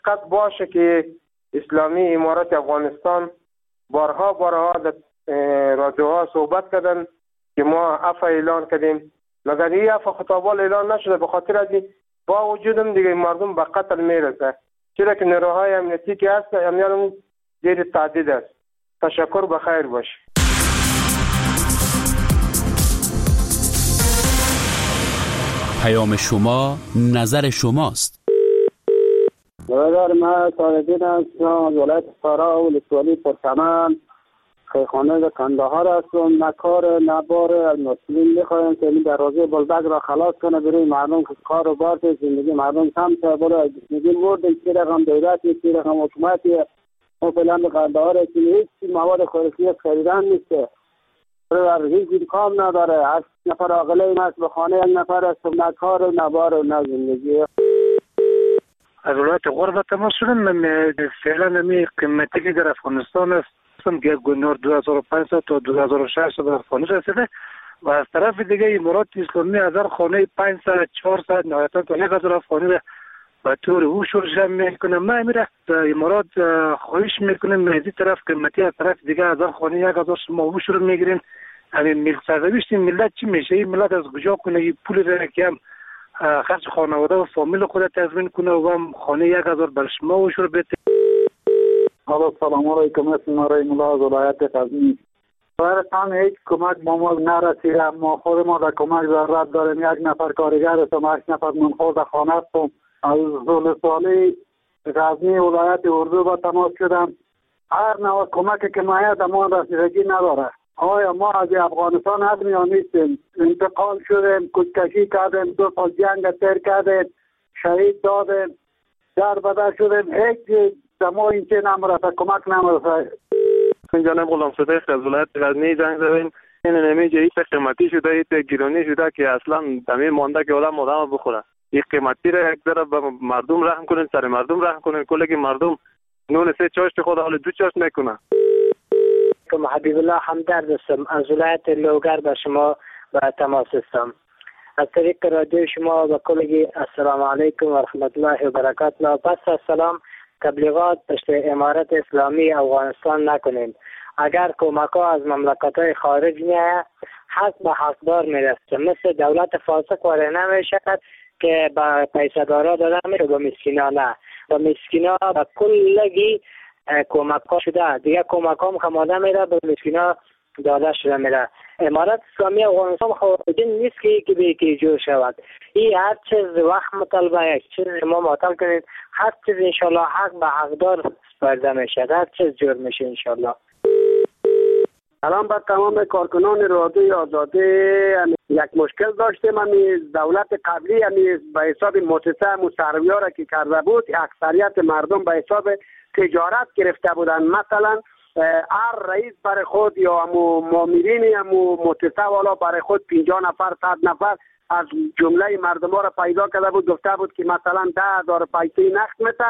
قد باشه که اسلامی امارات افغانستان بارها در رادیوها صحبت کردن که ما عفو اعلان کردیم، مگر این عفو خطابال اعلان نشده. به خاطر از با وجودم دیگه مردم به قتل میرسه، چرا که نیروهای امنیتی که هست امنیان زیر تعدید است. تشکر، بخیر باش. پیام شما نظر شماست. برادر من سالدین هستم از ولایت سارا و ولسوالی پرچمن خیخانه کندهار هستم. نه کار نه بار از مسئولین میخوایم که این دروازه بلبک را خلاص کنه برای مردم که کار و بار زندگی مردم کم شه. برای زندگی مردم چی رقم دولتی چی رقم حکومتی ما فعلا به کندهار هستیم، هیچ مواد خوراکی خریدن نیسته، برای هیچ کام نداره. 8 نفر عاقله این است به خانه، 1 نفر است نه کار و نه بار و نه زندگی. از ولایت غربت ما شدن فعلا می قیمتی که در افغانستان است که گنور 2500 تا 2600 در افغانستان رسیده و از طرف دیگه امارات اسلامی از هر خانه 500 400 نهایتا تا 1000 افغانی به طور هوشور جمع میکنه. ما میره امارات خواهش میکنیم از این طرف قیمتی، از طرف دیگه از هر خانه 1000 شما هوشور میگیرین. همین ملک سرنوشت ملت چی میشه؟ این ملت از کجا کنه این پول را که هم خرج خانواده و فامیل خود تضمین کنه و هم خانه 1000 بر شما هوشور بده. سلام علیکم، اسم مرای ملا از ولایت غزنی. برایتان هیچ کمک با ما نرسیده، ما خود ما در کمک ضرورت داریم. 1 نفر کارگر هستم، 8 نفر منخوض خانه هستم. از ولسوالی غزنی ولایت اردو با تماس شدم. هر نوع کمکی که مایه ما رسیدگی نداره. آیا ما از افغانستان هستیم یا نیستیم؟ انتقال شدیم، کشکشی کردیم، 2 سال جنگ تیر کردیم، شهید دادیم، در بدر شدیم، هیچ ما این چه نمرسه، کمک نمرسه. جناب غلام صدیق از ولایت غزنی زنگ زدیم. این نمیجه ایت قیمتی شده، ایت گیرانی شده که اصلا دمی مانده که آدم بخوره. این قیمتی را یک ذره به مردم رحم کنین، سر مردم رحم کنین، کلی که مردم نون 3 چاشت خود حال 2 چاشت نکنه. حبیب الله همدرد هستم، از ولایت لوگر به شما به تماس هستم. از طریق رادیو شما به کلگی السلام علیکم و رحمت الله و برکاته. پس از سلام تبلیغات پشت امارت اسلامی افغانستان نکنید. اگر کمک ها از مملکت های خارج میاد حق به حقدار میرسه، مثل دولت فاسق واره نمیشد که به پیسه دارا داده میره، به مسکینا نه. به مسکینا به کلگی کمک ها شده، دیگه کمک ها مخماده میره، به مسکینا داده شده میره. امارت اسلامی افغانستان خارجی نیست که به یکی جور شود. این هر چیز وقت مطالبه، یک چیز ما معطل کنید، هر چیز انشالله حق به حقدار سپرده میشه، هر چیز جور میشه انشالله. الان با تمام کارکنان رادیوی آزادی یک مشکل داشتیم. دولت قبلی به حساب مؤسسه مصرفی‌ها را که کرده بود، اکثریت مردم به حساب تجارت گرفته بودن. مثلا هر رئیس برای خود یا مامورین یا مؤسسه والا برای خود 50 نفر 100 نفر از جمله مردم ها را پیدا کرده بود، گفته بود که مثلا 10,000 پیسه نقد میته،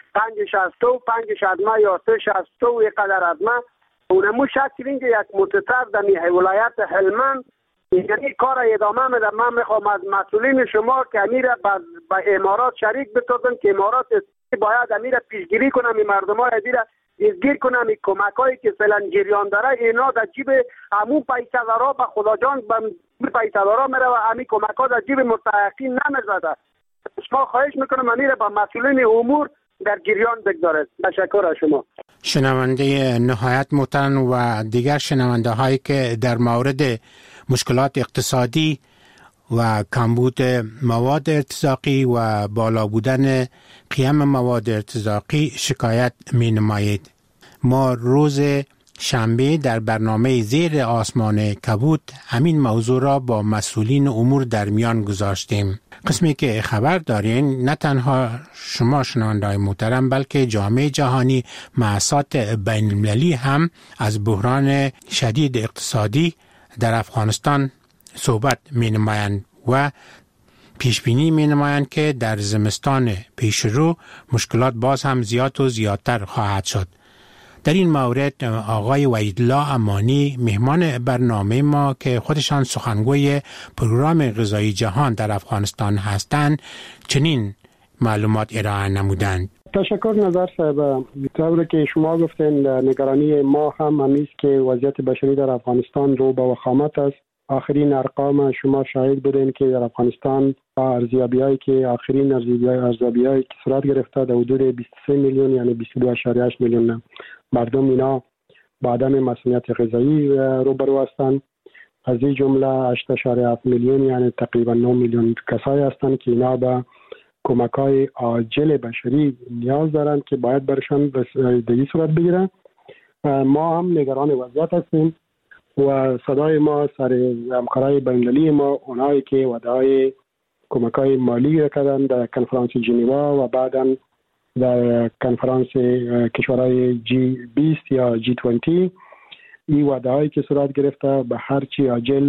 5 60 یا 3 60 قدر از ما اونمو شکل که یک مؤسسه در ولایت هلمند یعنی کار ادامه میده. من میخوام از مسئولین شما که امیر با امارات شریک بسازن که امارات باید امیر پیشگیری کنم، این مردم های ازیر ازگیر کنم، این کمک هایی که فعلا جریان داره اینا در جیب همون پیسه دارا به خدا جان به پیسه دارا میره و همین کمک ها در جیب مستحقین نمیزده. شما خواهش میکنم امیر با مسئولین امور در جریان بگذارد. تشکر از شما. شنونده نهایت محترم و دیگر شنونده هایی که در مورد مشکلات اقتصادی و کمبود مواد ارتزاقی و بالا بودن قیم مواد ارتزاقی شکایت می نمایید. ما روز شنبه در برنامه زیر آسمان کبود همین موضوع را با مسئولین امور در میان گذاشتیم. قسمی که خبر دارین نه تنها شما شنونده‌های محترم بلکه جامعه جهانی مؤسسات بین المللی هم از بحران شدید اقتصادی در افغانستان صحبت می نمایند و پیش بینی می نمایند که در زمستان پیش رو مشکلات باز هم زیاد و زیادتر خواهد شد. در این مورد آقای وحیدالله امانی مهمان برنامه ما که خودشان سخنگوی پروگرام غذایی جهان در افغانستان هستند چنین معلومات ارائه نمودند. تشکر نظر صاحب. طوری که شما گفتین نگرانی ما هم همیست که وضعیت بشری در افغانستان رو با وخامت است. آخرین ارقام شما شاهد بودین که در افغانستان ارزیابی‌هایی که آخرین ارزیابی‌هایی که صورت گرفته در حدود 23 میلیون یعنی 22.8 میلیون مردم اینا با عدم مسئولیت غذایی روبرو هستند. از این جمله 8.7 میلیون یعنی تقریبا 9 میلیون کسایی هستند که اینا به کمک‌های عاجل بشری نیاز دارند که باید برشان رسیدگی صورت بگیره. ما هم نگران وضعیت هستیم و صدای ما سر همکارای بین‌المللی ما اونایی که وعده‌های کمک‌های مالی کردن در کنفرانس ژنوا و بعداً در کنفرانس کشورهای G20 یا G20 این وعده‌هایی که صورت گرفته به هر چی عاجل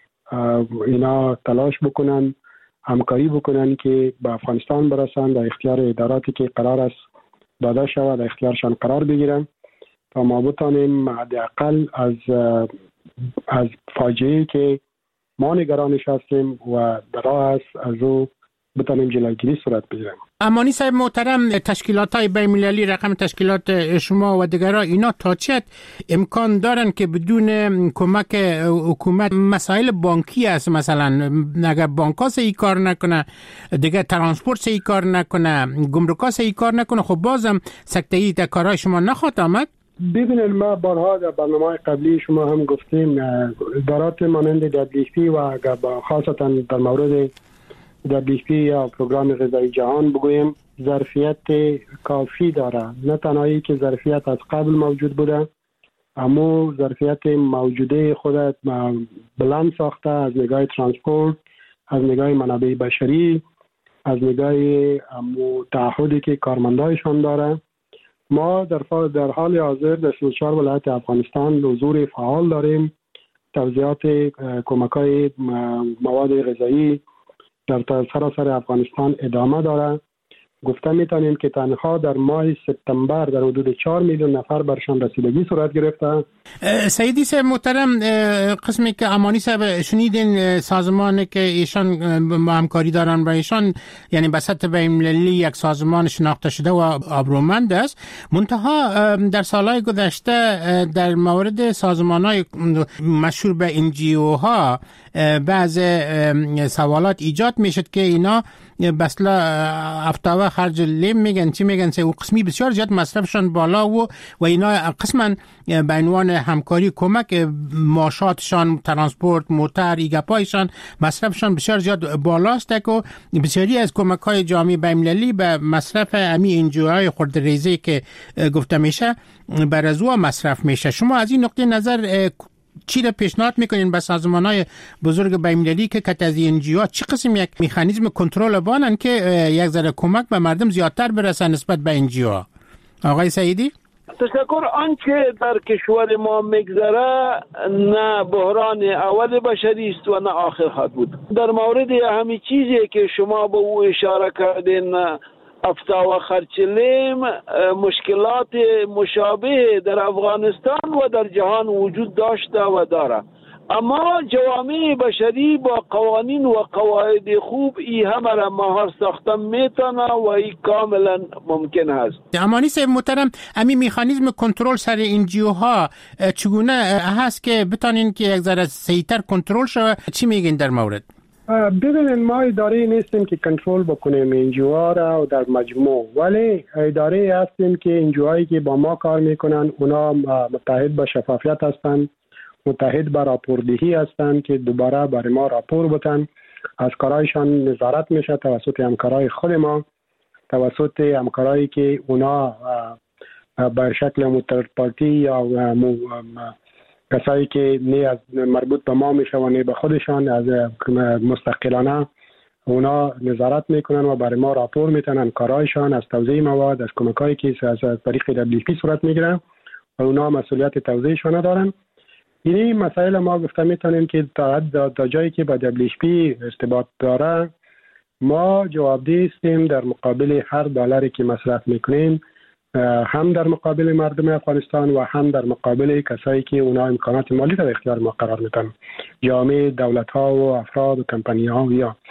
اینا تلاش بکنن، همکاری بکنن که به افغانستان برسن، در اختیار اداراتی که قرار است داده شود در اختیارشان قرار بگیرن تا ما بتانیم حداقل از فاجعه‌ای که ما نگرانش هستیم و در راه است از او بتانیم جلوگیری صورت بگیریم. امانی صاحب محترم، تشکیلات‌های بین‌المللی رقم تشکیلات شما و دیگرها اینا تا چه امکان دارن که بدون کمک حکومت مسائل بانکی است، مثلا اگر بانک‌ها ای کار نکنه، دیگه ترانسپورت ای کار نکنه، گمرک‌ها ای کار نکنه، خب بازم سکته‌ای در کارهای شما نخواهد آمد؟ ببینید ما بارها در برنامه قبلی شما هم گفتیم ادارات مانند WFP و خاصتا در مورد WFP یا پروگرام غذایی جهان بگویم ظرفیت کافی داره. نه تنهایی که ظرفیت از قبل موجود بوده اما ظرفیت موجوده خودت بلند ساخته از نگاه ترانسپورت، از نگاه منابع بشری، از نگاه تعهدی که کارمندایشان داره. ما در حال حاضر در 34 ولایت افغانستان حضور فعال داریم. توزیعات کمک‌های مواد غذایی در سراسر افغانستان ادامه داره. گفته میتونیم که تنها در ماه سپتامبر در حدود 4 میلیون نفر برشان رسیدگی صورت گرفته. سیدی صاحب محترم، قسمی که امانی صاحب شنیدین سازمانی که ایشان همکاری دارن با ایشان یعنی به سطح بین‌المللی یک سازمان شناخته شده و آبرومند است، منتها در سالهای گذشته در مورد سازمان‌های مشهور به NGO ها بعض سوالات ایجاد میشد که اینا بسلا افتاوه خرج لیم میگن چی میگن و قسمی بسیار زیاد مصرفشان بالا و اینا قسما به عنوان همکاری کمک معاشاتشان، ترانسپورت، موتر، ایگاپایشان مصرفشان بسیار زیاد بالاست و بسیاری از کمک‌های جامعه بین‌المللی به مصرف امی انجوهای خردریزی که گفته میشه بر از او مصرف میشه. شما از این نقطه نظر چی را پیشنهاد میکنین به سازمان‌های بزرگ بین‌المللی که از NGO چه قسم یک مکانیزم کنترل بانن که یک ذره کمک به مردم زیادتر برسه نسبت به NGO؟ آقای سعیدی؟ تشکر. آنچه در کشور ما میگذره نه بحران اول بشری است و نه آخر خواهد بود. در مورد همین چیزی که شما به او اشاره کردین افتا و خرچلیم، مشکلات مشابه در افغانستان و در جهان وجود داشته و داره، اما جوامع بشری با قوانین و قواعد خوب ای همه را مهار ساختن میتونه و ای کاملا ممکن هست. امانی صاحب محترم، همین مکانیزم کنترل سر NGO ها چگونه هست که بتانین که یک ذره سریعتر کنترل شود؟ چی میگین در مورد؟ ببینید ما اداره نیستیم که کنترل بکنیم NGO را و در مجموع، ولی اداره هستیم که NGO هایی که با ما کار میکنن اونا متحد به شفافیت هستند، متحد به راپوردهی هستند که دوباره برای ما راپور بتن. از کارایشان نظارت میشه توسط همکارای خود ما، توسط همکارایی که اونا به شکل مترپارتی یا کسایی که نه از مربوط به ما میشه و نه به خودشان از مستقلانه اونا نظارت میکنن و برای ما راپور میتونن کارایشان از توزیع مواد، از کمکایی که از طریق WFP صورت میگیره و اونا مسئولیت توزیعشان دارن. این مسائل ما گفته میتونیم که تا جایی که با WFP ارتباط داره ما جوابدهی هستیم در مقابل هر دلاری که مصرف میکنیم، هم در مقابل مردم افغانستان و هم در مقابل کسایی که اونا امکانات مالی در اختیار ما قرار میدن، جامعه، دولت ها و افراد و کمپانی ها یا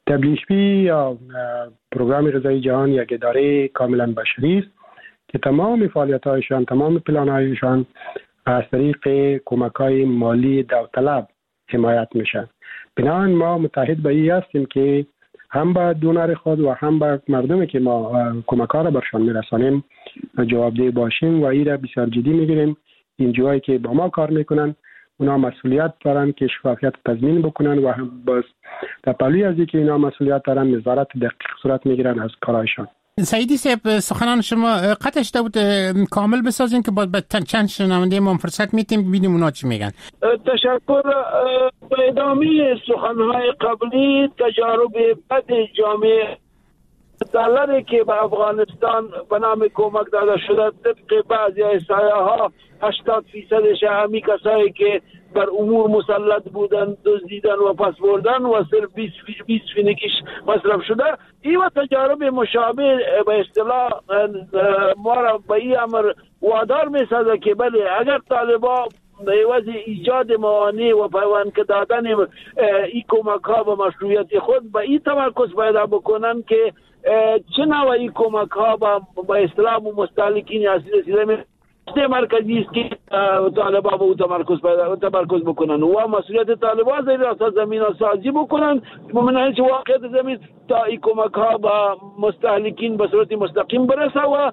WFP یا پروگرام غذایی جهان یک اداره کاملا بشری است که تمام فعالیت‌هایشان، تمام پلان‌هایشان از طریق کمک‌های مالی داوطلب حمایت میشن. بنابراین ما متحد به این هستیم که هم به دونر خود و هم به مردمی که ما کمک‌ها را برشان میرسانیم جوابدهی باشیم و این را بسیار جدی میگیریم. این جوایی که با ما کار میکنن اونا مسئولیت دارن که شفافیت تضمین بکنن و هم باز در پهلوی از اینکه اینا مسئولیت دارن نظارت دقیق صورت میگیرن از کارایشان. سعیدی صاحب، سخنان شما قطعش بود کامل بسازین که بعد چند شنونده ما فرصت میتیم ببینیم اونا چی میگن. تشکر. به ادامه سخنهای قبلی تجارب بد جامعه دلاری که به افغانستان به نام کمک داده شده طبق بعضی احصایه‌ها 80% همی کسایی که بر امور مسلط بودن دزدیدن و پس بردن و صرف 20 فینکیش مصرف شده. این و تجارب مشابه به اصطلاح ما را به این امر وادار می‌سازد که بله اگر طالبان به عوض ایجاد موانع و پیوند دادن این کمک ها به مشروعیت خود به این تمرکز پیدا بکنن که چه نوعی کمک ها به اصطلاح مستهلکین اصلی رسیده مرکزی است که طالبان به او تمرکز بکنن و مسئولیت طالبان زیر اساس زمین سازی بکنن ممنون که واقعیت زمین تا این کمک ها به مستهلکین به صورت مستقیم برسه. و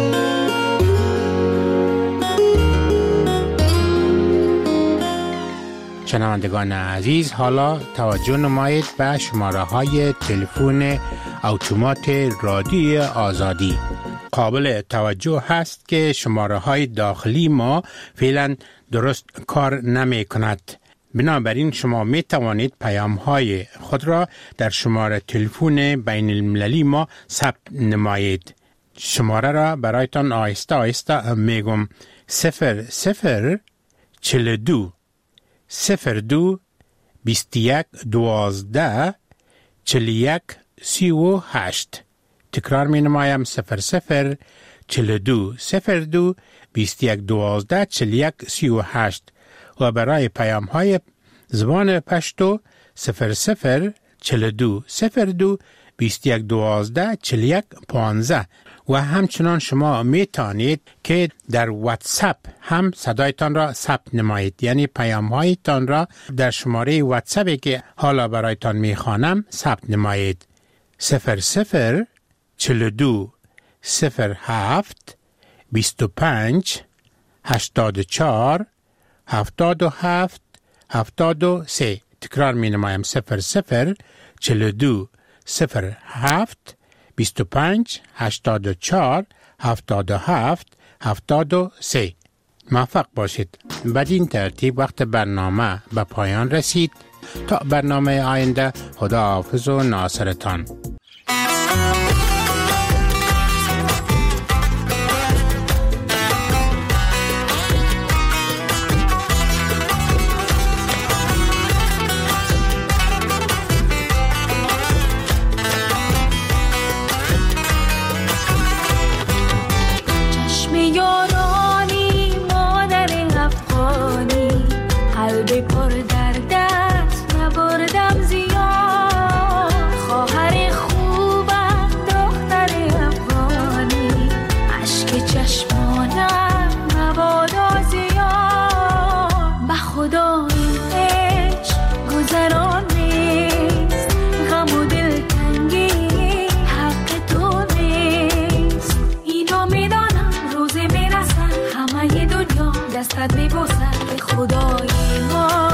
شنوندگان عزیز، حالا توجه نمایید به شماره های تلفن اتومات رادیوی آزادی. قابل توجه هست که شماره های داخلی ما فعلا درست کار نمی کند. بنابراین شما می توانید پیام های خود را در شماره تلفن بین المللی ما ثبت نمایید. شماره را برایتان آهسته آهسته میگم: 0042 02 21 12 41 38. تکرار می نمایم: 0042 02 21 12 41 38. و برای پیام های زبان پشتو 0042 02 21 12 41 15. و همچنان شما می توانید که در واتساپ هم صدایتان را ثبت نمایید، یعنی پیام هایتان را در شماره واتساپی که حالا برایتان می خوانم ثبت نمایید: 0042 07 25 84 77 73. تکرار می نمایم: 0042 07 25 84 77 73. موفق باشید. بدین ترتیب وقت برنامه به پایان رسید. تا برنامه آینده، خدا حافظ و ناصرتان. دستت میبوسم به خدای ما.